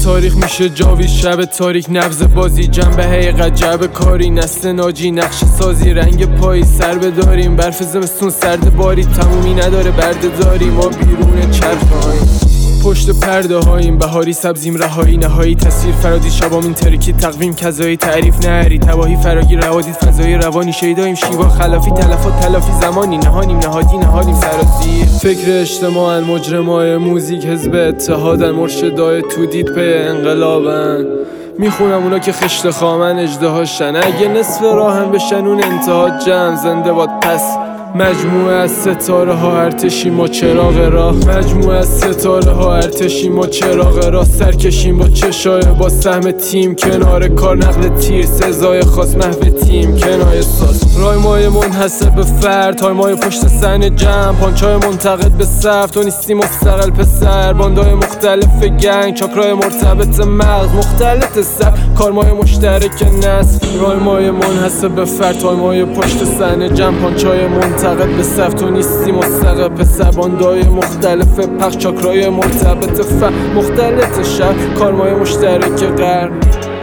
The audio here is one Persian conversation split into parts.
تاریخ میشه جاوید شب تاریک نبض بازی جنبه حقیقت جعبه کاری نسل ناجی نقش سازی رنگ پایی سر بداریم برف زمستون سرد باری تمومی نداره برده داریم ما بیرون چرخهاییم پشت پرده هاییم بهاری سبزیم رهایی نهایی تصویر فرادی شبامین ترکی تقویم کذایی تعریف نهری تباهی فراگی روادید فضای روانی شیداییم شیوا خلافی تلفات تلافی زمانی نهانیم نهادی نهادیم سرازیر فکر اجتماع مجرمای موزیک حزب اتحادن مرشدای تو دید پی انقلابن میخونم اونا که خشت خامن اجدهاشن اگه نصف راهن بشن اون انتها جمع زنده باد پس مجموعه از ستاره ها ارتشیم ما چراغ راه مجموعه از ستاره ها ارتشیم ما چراغ راه سرکشیم با چشای با سهم تیم کنار کار نقل تیر سزای خاص محو تیم کنایه ساز رایمای منحصر به فرد تایمای پشت صحنه جمع پانچای منتقد به صف تو نیستی مستقل پسر باندای مختلف گنگ چاکرای مرتبط مغز مختلط سر کارمای مشترک نسل رایمای منحصر به فرد تایمای پشت صحنه جمع پانچای منتقد به صف تو نیستی مستقل پسر باندای مختلف پخش چاکرای مرتبط مختلط شهر کارمای مشترک غرب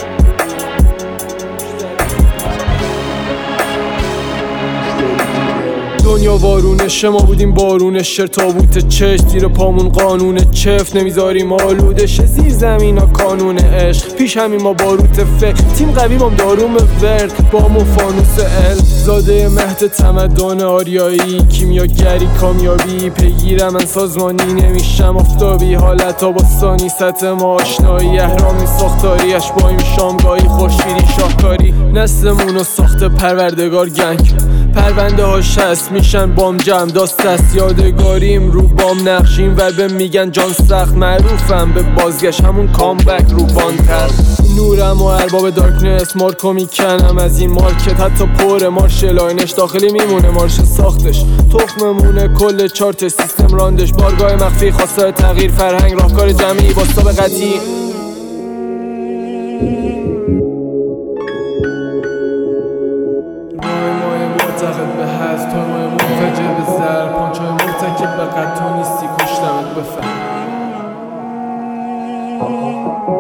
دنیا وارونشه ما بودیم بارونش تابوت چشم زیر پامون قانون چفت نمیذاریم آلودشه زیر زمین ها کانون عشق پیش همین ما باروت فکر تیم قوی بام داروم ورد بامون فانوس ال زاده مهد تمدن آریایی کیمیاگری کامیابی پیگیرم من سازمانی نمیشم آفتابی حالت ها با ثانی سطح ما آشنایی اهرامی ساختاری اشباهیم شامگاهی خورشیدی شاهکاری نسلمونو ساخته پروردگار گنگ پرونده هاش هست میشن بام جمع داست است یادگاریم رو بام نقشیم و به میگن جان سخت معروفم به بازگشت همون کامبک رو بانتر نورم و ارباب دارکنس مارکو میکنم از این مارکت حتی پر مارش لاینش داخلی میمونه مارش ساختش تخممونه کل چارت سیستم راندش بارگاه مخفی خواستار تغییر فرهنگ راهکار جمعی با سابقتی معتقد به هست تایمای منفجر به زر پانچای مرتکب به قد تو نیستی کشتمت بفهم